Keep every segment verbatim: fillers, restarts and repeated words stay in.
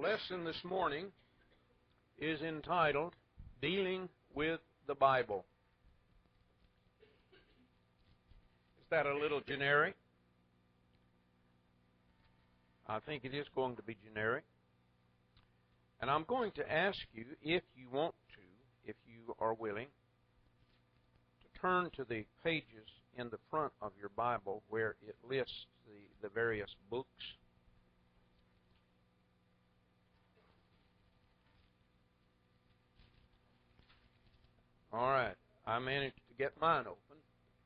lesson this morning is entitled, Dealing with the Bible. Is that a little generic? I think it is going to be generic. And I'm going to ask you, if you want to, if you are willing, to turn to the pages in the front of your Bible where it lists the, the various books. All right, I managed to get mine open.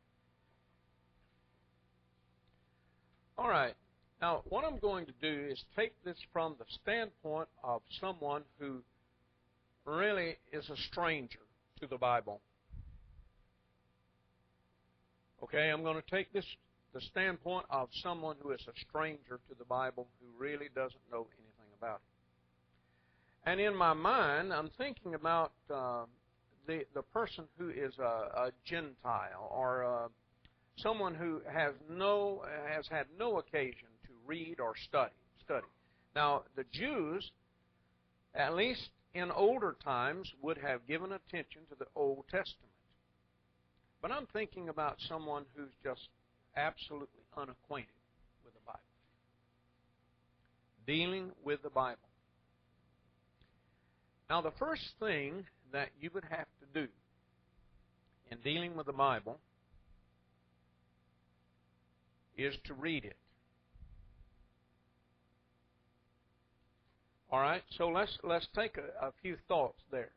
All right, now what I'm going to do is take this from the standpoint of someone who really is a stranger to the Bible. Okay, I'm going to take this the standpoint of someone who is a stranger to the Bible, who really doesn't know anything about it. And in my mind, I'm thinking about uh, the the person who is a, a Gentile, or uh, someone who has no has had no occasion to read or study. Study. Now, the Jews, at least in older times, would have given attention to the Old Testament. But I'm thinking about someone who's just absolutely unacquainted with the Bible. Dealing with the Bible. Now, the first thing that you would have to do in dealing with the Bible is to read it. All right, so let's let's take a, a few thoughts there.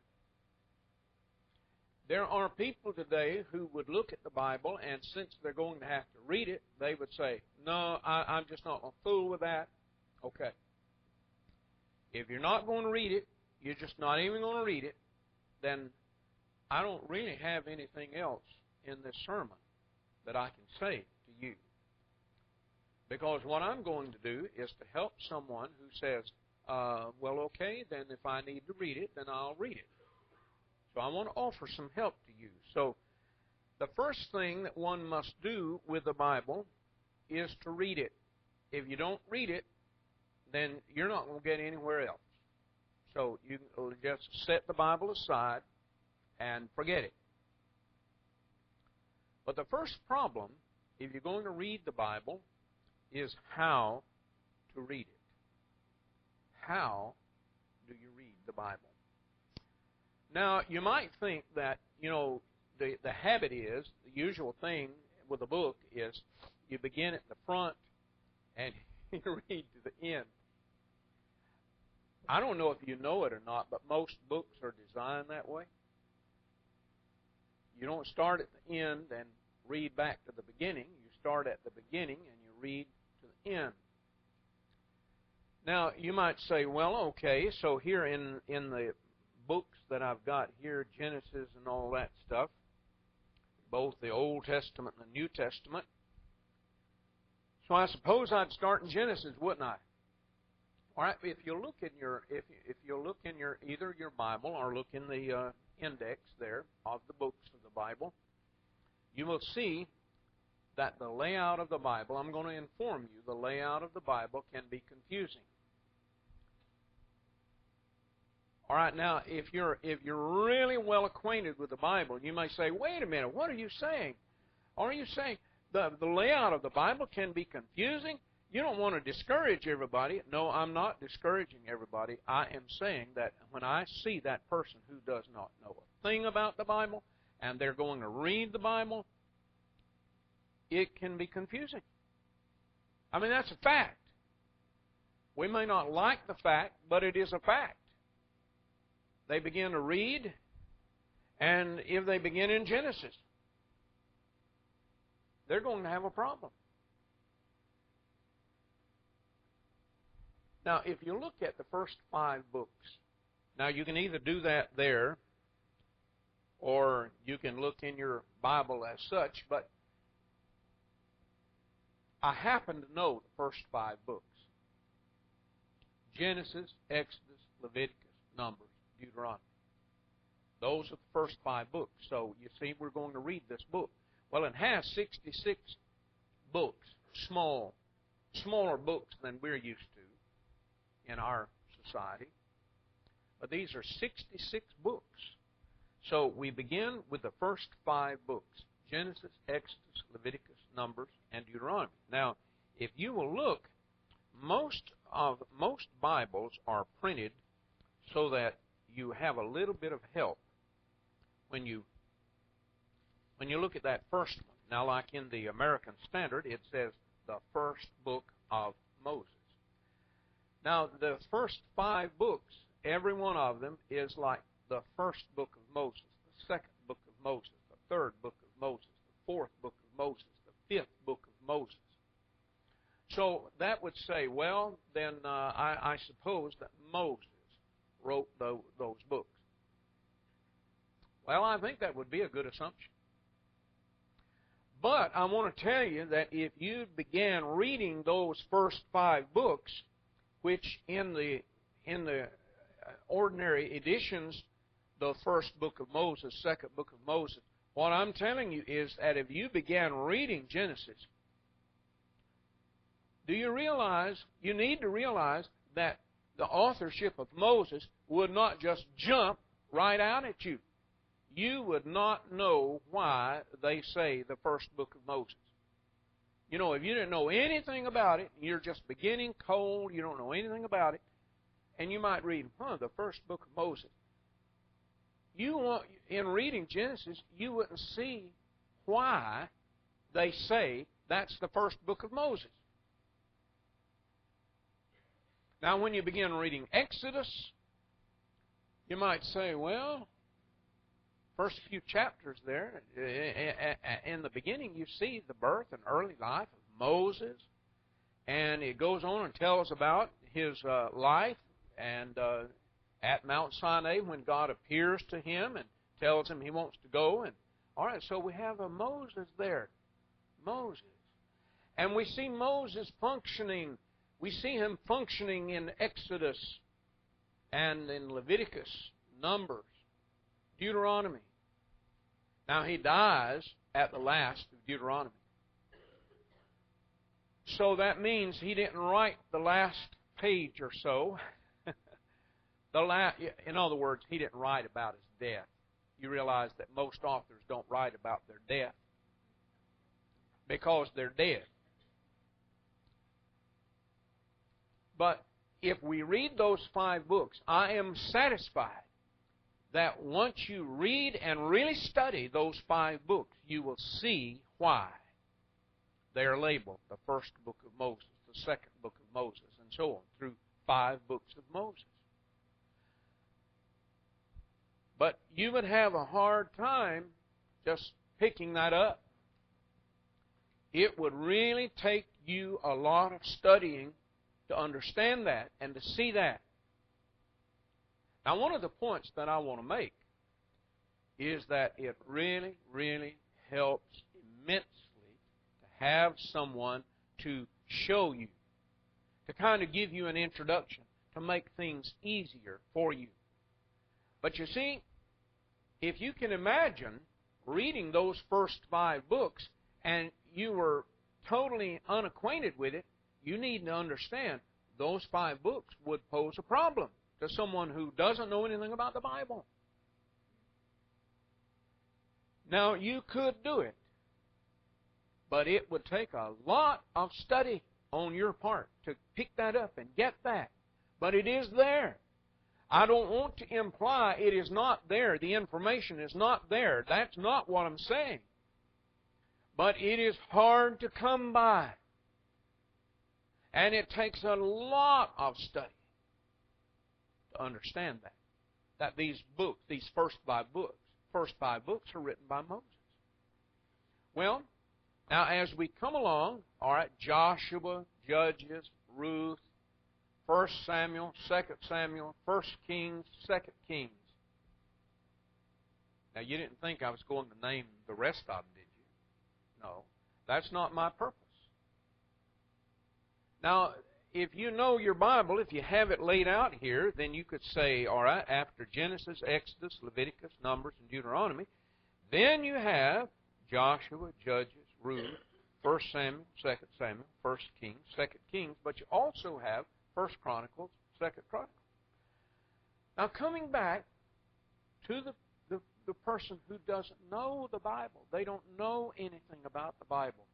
There are people today who would look at the Bible, and since they're going to have to read it, they would say, no, I, I'm just not going to fool with that. Okay. If you're not going to read it, you're just not even going to read it, then I don't really have anything else in this sermon that I can say to you. Because what I'm going to do is to help someone who says, uh, well, okay, then if I need to read it, then I'll read it. So I want to offer some help to you. So the first thing that one must do with the Bible is to read it. If you don't read it, then you're not going to get anywhere else. So you can just set the Bible aside and forget it. But the first problem, if you're going to read the Bible, is how to read it. How do you read the Bible? Now, you might think that, you know, the, the habit is, the usual thing with a book is you begin at the front and you read to the end. I don't know if you know it or not, but most books are designed that way. You don't start at the end and read back to the beginning. You start at the beginning and you read to the end. Now, you might say, well, okay, so here in, in the books that I've got here, Genesis and all that stuff, both the Old Testament and the New Testament, so I suppose I'd start in Genesis, wouldn't I? All right, if you look in your if you, if you look in your either your Bible or look in the uh, index there of the books of the Bible, you will see that the layout of the Bible, I'm going to inform you, the layout of the Bible can be confusing. All right, now if you're if you're really well acquainted with the Bible, you may say, "Wait a minute, what are you saying? Are you saying the the layout of the Bible can be confusing?" You don't want to discourage everybody. No, I'm not discouraging everybody. I am saying that when I see that person who does not know a thing about the Bible and they're going to read the Bible, it can be confusing. I mean, that's a fact. We may not like the fact, but it is a fact. They begin to read, and if they begin in Genesis, they're going to have a problem. Now, if you look at the first five books, now you can either do that there, or you can look in your Bible as such, but I happen to know the first five books. Genesis, Exodus, Leviticus, Numbers, Deuteronomy. Those are the first five books. So, you see, we're going to read this book. Well, it has sixty-six books, small, smaller books than we're used to in our Society. But these are sixty-six books. So we begin with the first five books: Genesis, Exodus, Leviticus, Numbers, and Deuteronomy. Now, if you will look, most of most Bibles are printed so that you have a little bit of help when you when you look at that first one. Now, like in the American Standard, it says the first book of Moses. Now, the first five books, every one of them is like the first book of Moses, the second book of Moses, the third book of Moses, the fourth book of Moses, the fifth book of Moses. So that would say, well, then uh, I, I suppose that Moses wrote those, those books. Well, I think that would be a good assumption. But I want to tell you that if you began reading those first five books, which in the in the ordinary editions, the first book of Moses, second book of Moses, what I'm telling you is that if you began reading Genesis, do you realize, you need to realize that the authorship of Moses would not just jump right out at you. You would not know why they say the first book of Moses. You know, if you didn't know anything about it, you're just beginning cold, you don't know anything about it, and you might read, huh, the first book of Moses. You want, in reading Genesis, you wouldn't see why they say that's the first book of Moses. Now, when you begin reading Exodus, you might say, well, first few chapters there, in the beginning you see the birth and early life of Moses, and it goes on and tells about his uh, life and uh, at Mount Sinai when God appears to him and tells him he wants to go. And all right, so we have a Moses there, Moses. And we see Moses functioning. We see him functioning in Exodus and in Leviticus, Numbers, Deuteronomy. Now, he dies at the last of Deuteronomy. So that means he didn't write the last page or so. the la- in other words, he didn't write about his death. You realize that most authors don't write about their death because they're dead. But if we read those five books, I am satisfied that once you read and really study those five books, you will see why they are labeled the first book of Moses, the second book of Moses, and so on, through five books of Moses. But you would have a hard time just picking that up. It would really take you a lot of studying to understand that and to see that. Now, one of the points that I want to make is that it really, really helps immensely to have someone to show you, to kind of give you an introduction, to make things easier for you. But you see, if you can imagine reading those first five books and you were totally unacquainted with it, you need to understand those five books would pose a problem to someone who doesn't know anything about the Bible. Now, you could do it, but it would take a lot of study on your part to pick that up and get that. But it is there. I don't want to imply it is not there. The information is not there. That's not what I'm saying. But it is hard to come by. And it takes a lot of study to understand that. That these books, these first five books, first five books are written by Moses. Well, now as we come along, all right, Joshua, Judges, Ruth, First Samuel, Second Samuel, First Kings, Second Kings. Now you didn't think I was going to name the rest of them, did you? No, that's not my purpose. Now, if you know your Bible, if you have it laid out here, then you could say, all right, after Genesis, Exodus, Leviticus, Numbers, and Deuteronomy, then you have Joshua, Judges, Ruth, First Samuel, Second Samuel, First Kings, Second Kings, but you also have First Chronicles, Second Chronicles. Now, coming back to the, the, the person who doesn't know the Bible, they don't know anything about the Bible.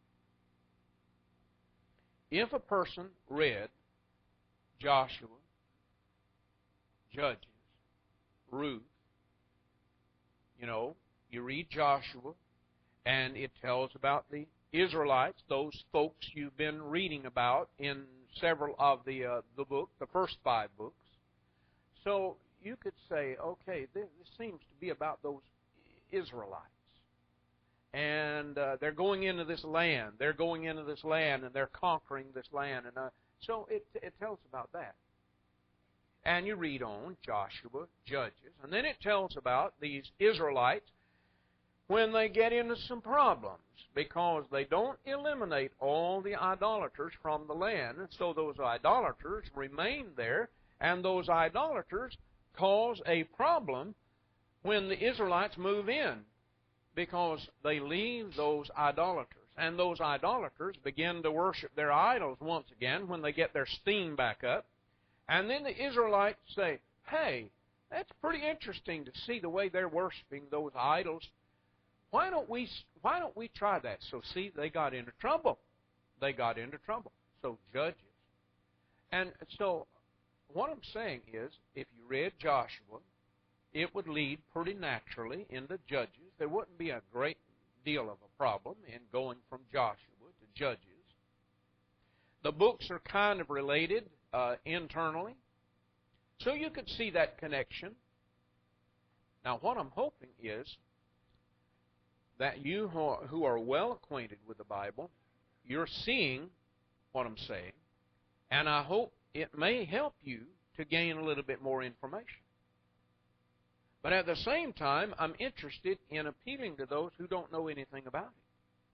If a person read Joshua, Judges, Ruth, you know, you read Joshua, and it tells about the Israelites, those folks you've been reading about in several of the uh, the book, the first five books. So you could say, okay, this, this seems to be about those Israelites. And uh, they're going into this land. They're going into this land, and they're conquering this land. And uh, so it, it tells about that. And you read on, Joshua, Judges, and then it tells about these Israelites when they get into some problems because they don't eliminate all the idolaters from the land. And so those idolaters remain there, and those idolaters cause a problem when the Israelites move in because they leave those idolaters. And those idolaters begin to worship their idols once again when they get their steam back up. And then the Israelites say, hey, that's pretty interesting to see the way they're worshiping those idols. Why don't we why don't we try that? So see, they got into trouble. They got into trouble. So Judges. And so what I'm saying is, if you read Joshua, it would lead pretty naturally into Judges. There wouldn't be a great deal of a problem in going from Joshua to Judges. The books are kind of related uh, internally. So you could see that connection. Now, what I'm hoping is that you who are, who are well acquainted with the Bible, you're seeing what I'm saying, and I hope it may help you to gain a little bit more information. But at the same time, I'm interested in appealing to those who don't know anything about it.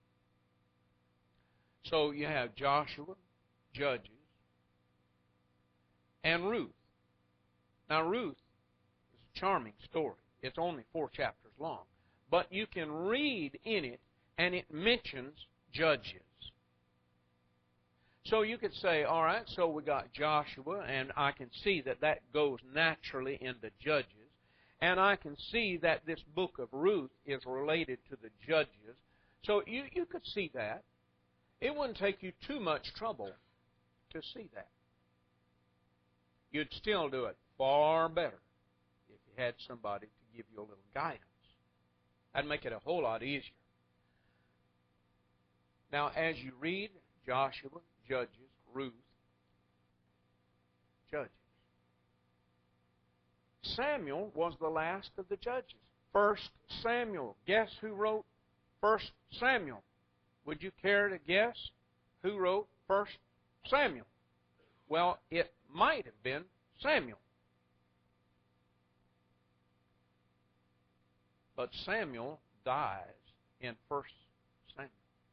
So you have Joshua, Judges, and Ruth. Now, Ruth is a charming story. It's only four chapters long. But you can read in it, and it mentions Judges. So you could say, all right, so we got Joshua, and I can see that that goes naturally into Judges. And I can see that this book of Ruth is related to the Judges. So you, you could see that. It wouldn't take you too much trouble to see that. You'd still do it far better if you had somebody to give you a little guidance. That'd make it a whole lot easier. Now, as you read Joshua, Judges, Ruth, Judges, Samuel was the last of the judges. First Samuel. Guess who wrote First Samuel? Would you care to guess who wrote First Samuel? Well, it might have been Samuel. But Samuel dies in First Samuel.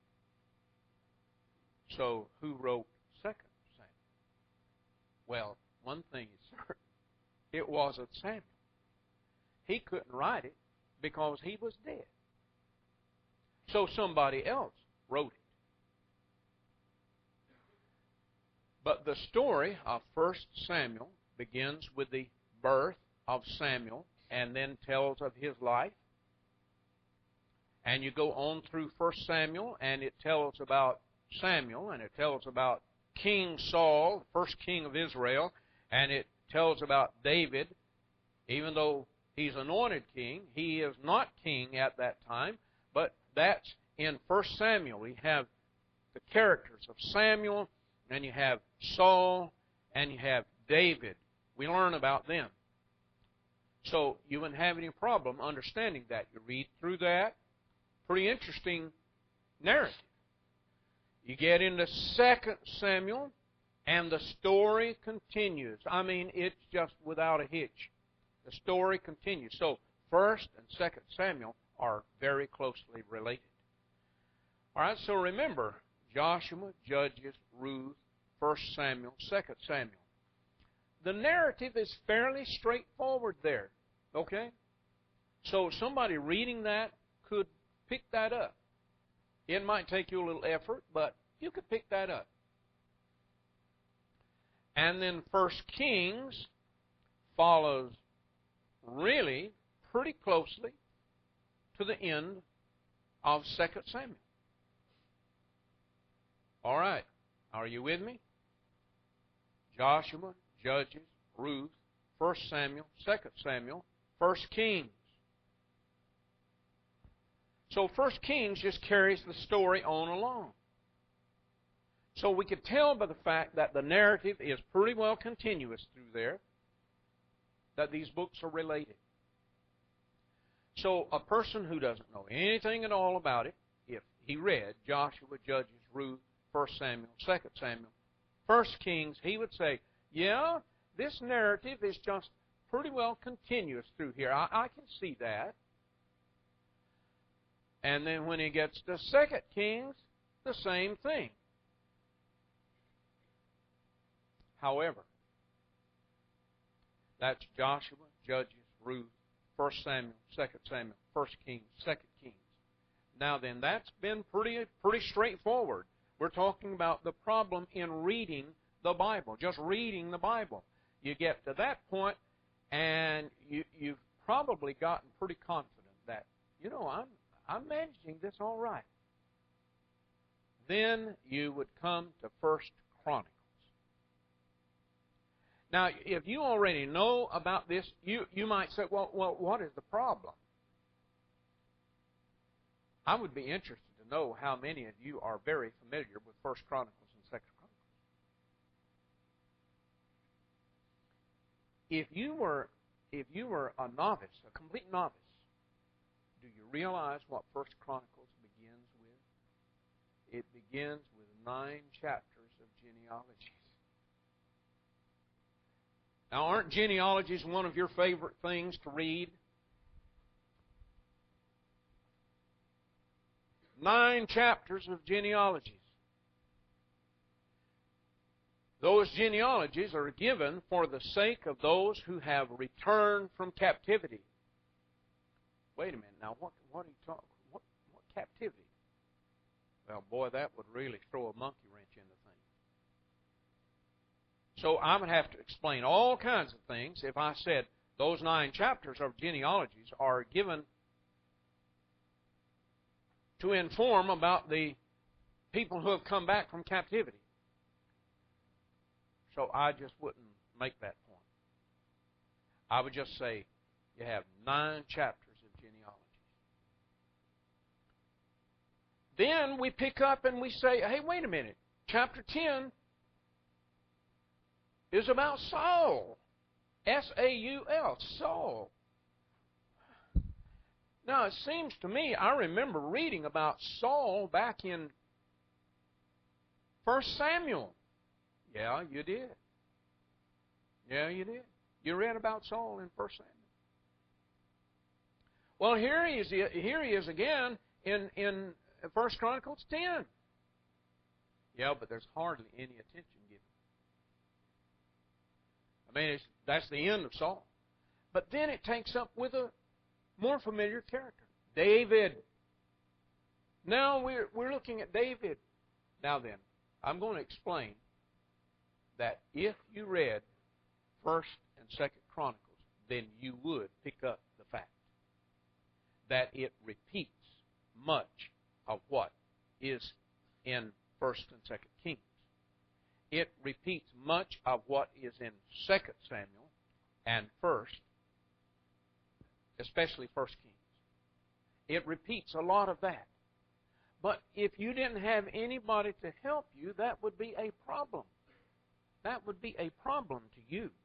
So who wrote Second Samuel? Well, one thing is certain. It wasn't Samuel. He couldn't write it because he was dead. So somebody else wrote it. But the story of First Samuel begins with the birth of Samuel and then tells of his life. And you go on through First Samuel, and it tells about Samuel, and it tells about King Saul, first king of Israel, and it tells about David. Even though he's anointed king, he is not king at that time, but that's in First Samuel. We have the characters of Samuel, and you have Saul, and you have David. We learn about them. So you wouldn't have any problem understanding that. You read through that. Pretty interesting narrative. You get into Second Samuel, and the story continues. I mean, it's just without a hitch. The story continues. So First and Second Samuel are very closely related. All right, so remember, Joshua, Judges, Ruth, First Samuel, Second Samuel. The narrative is fairly straightforward there, okay? So somebody reading that could pick that up. It might take you a little effort, but you could pick that up. And then First Kings follows really pretty closely to the end of Second Samuel. All right. Are you with me? Joshua, Judges, Ruth, First Samuel, Second Samuel, First Kings. So First Kings just carries the story on along. So we could tell by the fact that the narrative is pretty well continuous through there, that these books are related. So a person who doesn't know anything at all about it, if he read Joshua, Judges, Ruth, First Samuel, Second Samuel, First Kings, he would say, yeah, this narrative is just pretty well continuous through here. I, I can see that. And then when he gets to Second Kings, the same thing. However, that's Joshua, Judges, Ruth, First Samuel, Second Samuel, First Kings, Second Kings. Now then, that's been pretty pretty straightforward. We're talking about the problem in reading the Bible, just reading the Bible. You get to that point, and you, you've probably gotten pretty confident that, you know, I'm I'm managing this all right. Then you would come to First Chronicles. Now, if you already know about this, you, you might say, well, well, what is the problem? I would be interested to know how many of you are very familiar with First Chronicles and Second Chronicles. If you were, if you were a novice, a complete novice, do you realize what First Chronicles begins with? It begins with nine chapters of genealogies. Now, aren't genealogies one of your favorite things to read? Nine chapters of genealogies. Those genealogies are given for the sake of those who have returned from captivity. Wait a minute, now what what are you talking? What what captivity? Well, boy, that would really throw a monkey wrench in the thing. So I would have to explain all kinds of things if I said those nine chapters of genealogies are given to inform about the people who have come back from captivity. So I just wouldn't make that point. I would just say you have nine chapters of genealogies. Then we pick up and we say, hey, wait a minute. Chapter ten is about Saul. S A U L, Saul. Now, it seems to me, I remember reading about Saul back in First Samuel. Yeah, you did. Yeah, you did. You read about Saul in First Samuel. Well, here he is, here he is again in, in First Chronicles ten. Yeah, but there's hardly any attention given. I mean, it's, that's the end of Saul. But then it takes up with a more familiar character, David. Now we're we're looking at David. Now then, I'm going to explain that if you read First and Second Chronicles, then you would pick up the fact that it repeats much of what is in First and Second Kings. It repeats much of what is in Second Samuel and First, especially First Kings. It repeats a lot of that. But if you didn't have anybody to help you, that would be a problem. That would be a problem to you.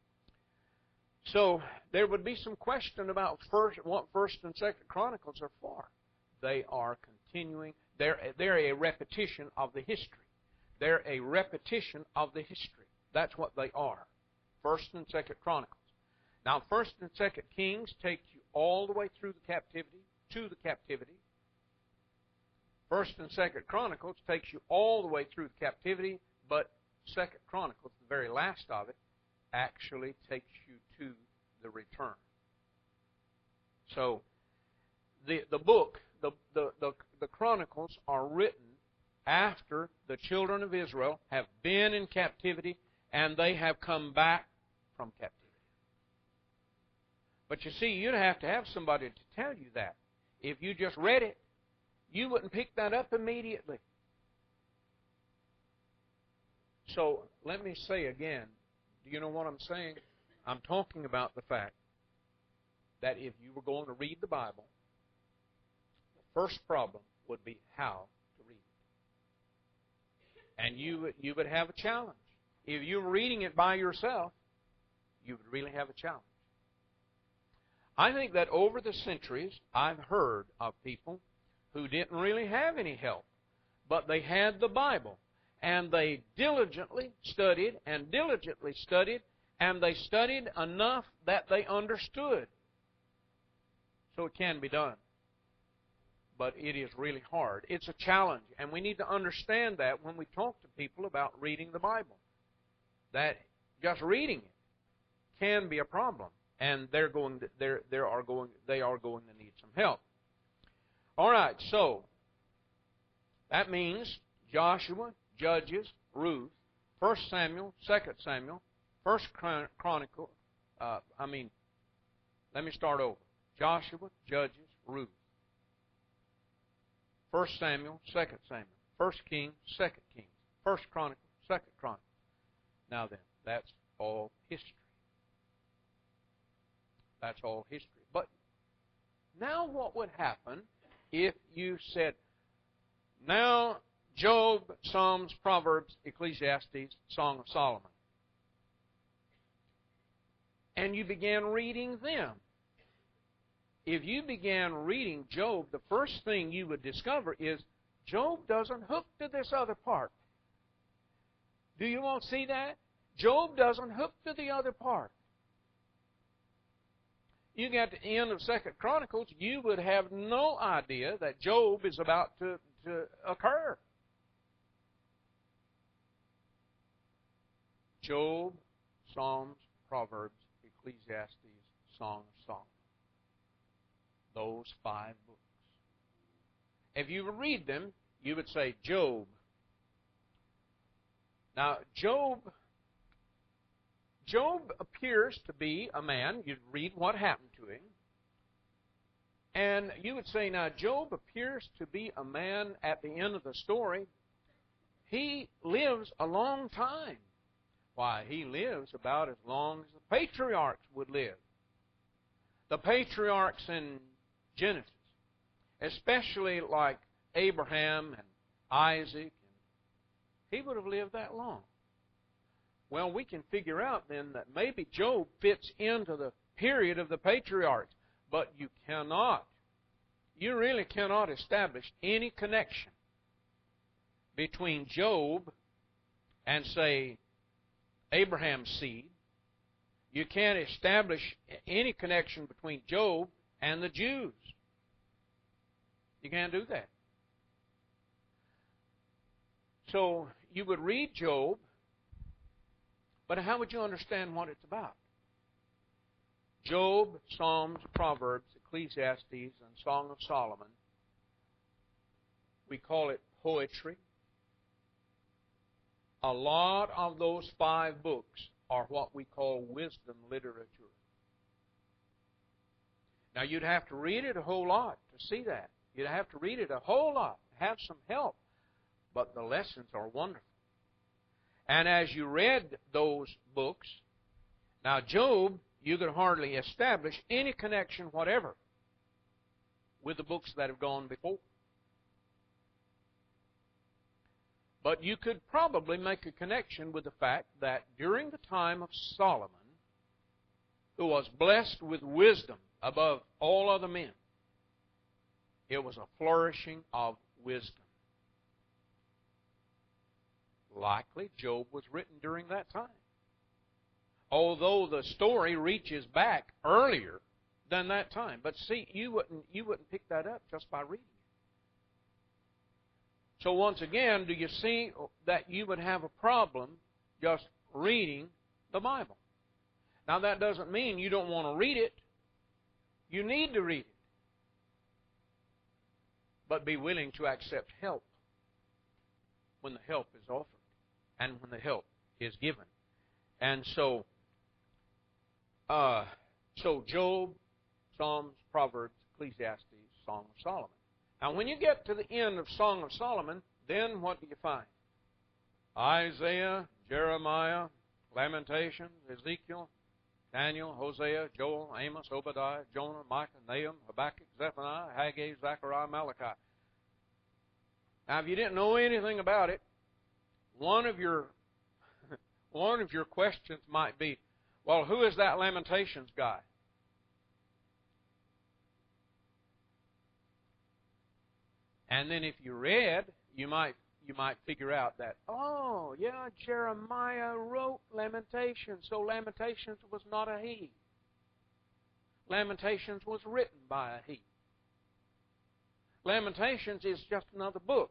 So there would be some question about first, what First and Second Chronicles are for. They are continuing. They're, they're a repetition of the history. They're a repetition of the history. That's what they are. First and Second Chronicles. Now, First and Second Kings take you all the way through the captivity, to the captivity. First and Second Chronicles takes you all the way through the captivity, but Second Chronicles, the very last of it, actually takes you to the return. So, the the book, the the the, the Chronicles are written after the children of Israel have been in captivity and they have come back from captivity. But you see, you'd have to have somebody to tell you that. If you just read it, you wouldn't pick that up immediately. So let me say again, do you know what I'm saying? I'm talking about the fact that if you were going to read the Bible, the first problem would be how to read it. And you would, you would have a challenge. If you were reading it by yourself, you would really have a challenge. I think that over the centuries, I've heard of people who didn't really have any help, but they had the Bible, and they diligently studied and diligently studied, and they studied enough that they understood. So it can be done. But it is really hard. It's a challenge, and we need to understand that when we talk to people about reading the Bible. That just reading it can be a problem, and they're going to, they're, they are going they are going to need some help. All right, so that means Joshua, Judges, Ruth, First Samuel, Second Samuel, First Chronicle. Uh, I mean, let me start over. Joshua, Judges, Ruth, First Samuel, Second Samuel, First Kings, Second Kings, First Chronicle, Second Chronicle. Now then, that's all history. That's all history. But now what would happen if you said, now Job, Psalms, Proverbs, Ecclesiastes, Song of Solomon, and you began reading them? If you began reading Job, the first thing you would discover is Job doesn't hook to this other part. Do you all see that? Job doesn't hook to the other part. You get to the end of Second Chronicles, you would have no idea that Job is about to, to occur. Job, Psalms, Proverbs, Ecclesiastes, Song of Solomon. Those five books. If you read them, you would say Job. Now, Job, Job appears to be a man. You'd read what happened to him. And you would say, now, Job appears to be a man at the end of the story. He lives a long time. Why, he lives about as long as the patriarchs would live. The patriarchs in Genesis, especially like Abraham and Isaac, and he would have lived that long. Well, we can figure out then that maybe Job fits into the period of the patriarchs, but you cannot, you really cannot establish any connection between Job and, say, Abraham's seed. You can't establish any connection between Job and the Jews. You can't do that. So you would read Job, but how would you understand what it's about? Job, Psalms, Proverbs, Ecclesiastes, and Song of Solomon, we call it poetry. A lot of those five books are what we call wisdom literature. Now, you'd have to read it a whole lot to see that. You'd have to read it a whole lot, have some help. But the lessons are wonderful. And as you read those books, now Job, you could hardly establish any connection whatever with the books that have gone before. But you could probably make a connection with the fact that during the time of Solomon, who was blessed with wisdom above all other men, it was a flourishing of wisdom. Likely, Job was written during that time. Although the story reaches back earlier than that time. But see, you wouldn't, you wouldn't pick that up just by reading it. So once again, do you see that you would have a problem just reading the Bible? Now, that doesn't mean you don't want to read it. You need to read it. But be willing to accept help when the help is offered and when the help is given. And so, uh, So Job, Psalms, Proverbs, Ecclesiastes, Song of Solomon. Now when you get to the end of Song of Solomon, then what do you find? Isaiah, Jeremiah, Lamentations, Ezekiel, Daniel, Hosea, Joel, Amos, Obadiah, Jonah, Micah, Nahum, Habakkuk, Zephaniah, Haggai, Zechariah, Malachi. Now if you didn't know anything about it, one of your one of your questions might be, well, who is that Lamentations guy? And then if you read, you might you might figure out that, oh, yeah, Jeremiah wrote Lamentations, so Lamentations was not a he. Lamentations was written by a he. Lamentations is just another book.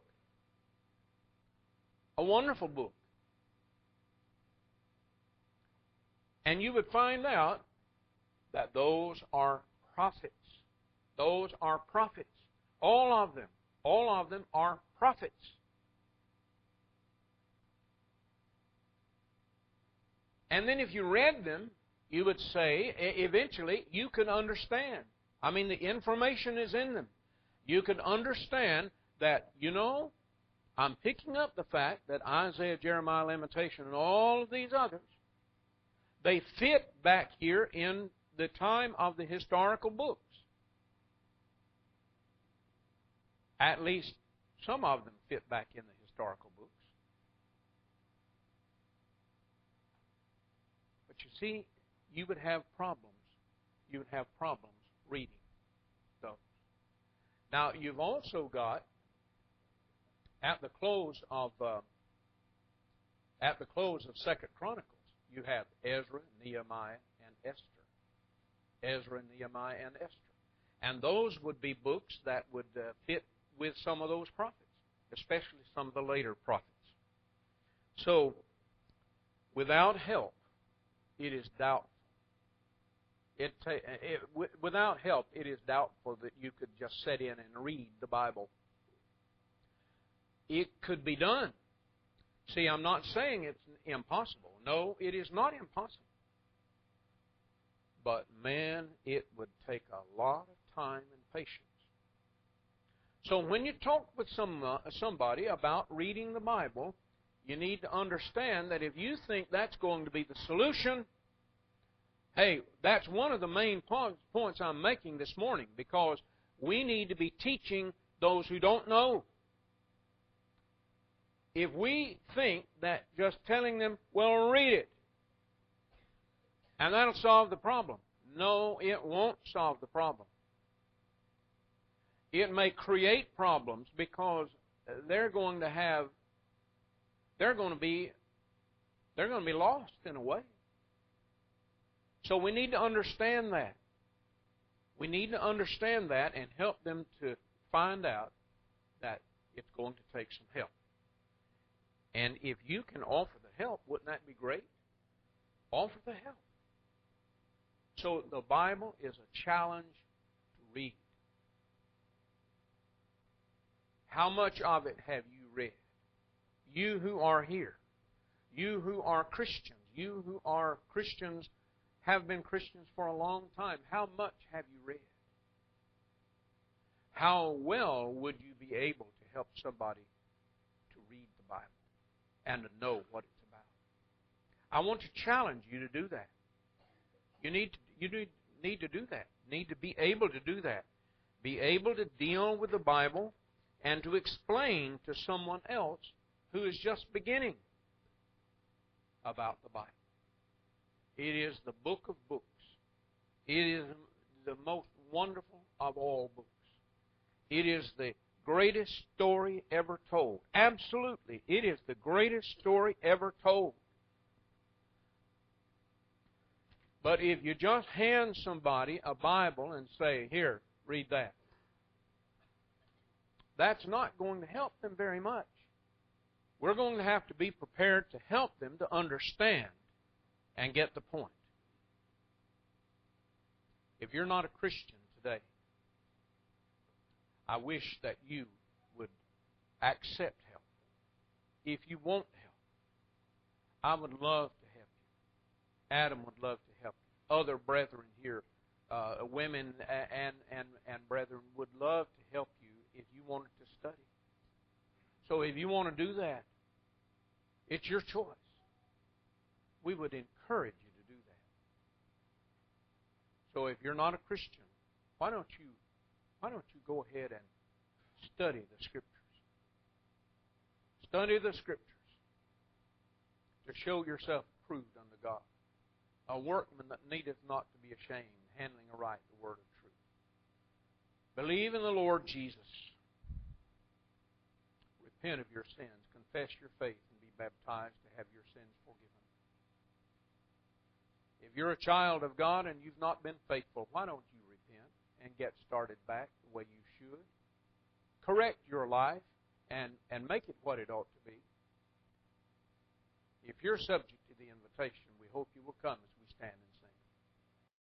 A wonderful book. And you would find out that those are prophets. Those are prophets. All of them. All of them are prophets. And then if you read them, you would say, eventually, you can understand. I mean, the information is in them. You can understand that, you know, I'm picking up the fact that Isaiah, Jeremiah, Lamentation, and all of these others, they fit back here in the time of the historical books. At least some of them fit back in the historical books. But you see, you would have problems. You would have problems reading those. Now, you've also got, at the close of uh, at the close of Second Chronicles, you have Ezra, Nehemiah, and Esther. Ezra, Nehemiah, and Esther. And those would be books that would uh, fit with some of those prophets, especially some of the later prophets. So, without help, it is doubtful. It, ta- it w- without help, it is doubtful that you could just sit in and read the Bible. It could be done. See, I'm not saying it's impossible. No, it is not impossible. But, man, it would take a lot of time and patience. So when you talk with some uh, somebody about reading the Bible, you need to understand that if you think that's going to be the solution, hey, that's one of the main po- points I'm making this morning, because we need to be teaching those who don't know. If we think that just telling them, well, read it, and that'll solve the problem. No, it won't solve the problem. It may create problems because they're going to have, they're going to be, they're going to be lost in a way. So we need to understand that. We need to understand that and help them to find out that it's going to take some help. And if you can offer the help, wouldn't that be great? Offer the help. So the Bible is a challenge to read. How much of it have you read? You who are here, you who are Christians, you who are Christians, have been Christians for a long time, how much have you read? How well would you be able to help somebody to read the Bible and to know what it's about? I want to challenge you to do that. You need to, you need, need to do that. Need to be able to do that. Be able to deal with the Bible and to explain to someone else who is just beginning about the Bible. It is the book of books. It is the most wonderful of all books. It is the greatest story ever told. Absolutely, it is the greatest story ever told. But if you just hand somebody a Bible and say, here, read that, that's not going to help them very much. We're going to have to be prepared to help them to understand and get the point. If you're not a Christian today, I wish that you would accept help. If you want help, I would love to help you. Adam would love to help you. Other brethren here uh, women and, and, and brethren would love to help you if you wanted to study. So if you want to do that, it's your choice. We would encourage you to do that. So if you're not a Christian, why don't you why don't you go ahead and study the Scriptures? Study the Scriptures to show yourself approved unto God, a workman that needeth not to be ashamed, handling aright the word of truth. Believe in the Lord Jesus. Repent of your sins, confess your faith, and be baptized to have your sins forgiven. If you're a child of God and you've not been faithful, why don't you repent and get started back the way you should? Correct your life and, and make it what it ought to be. If you're subject to the invitation, we hope you will come as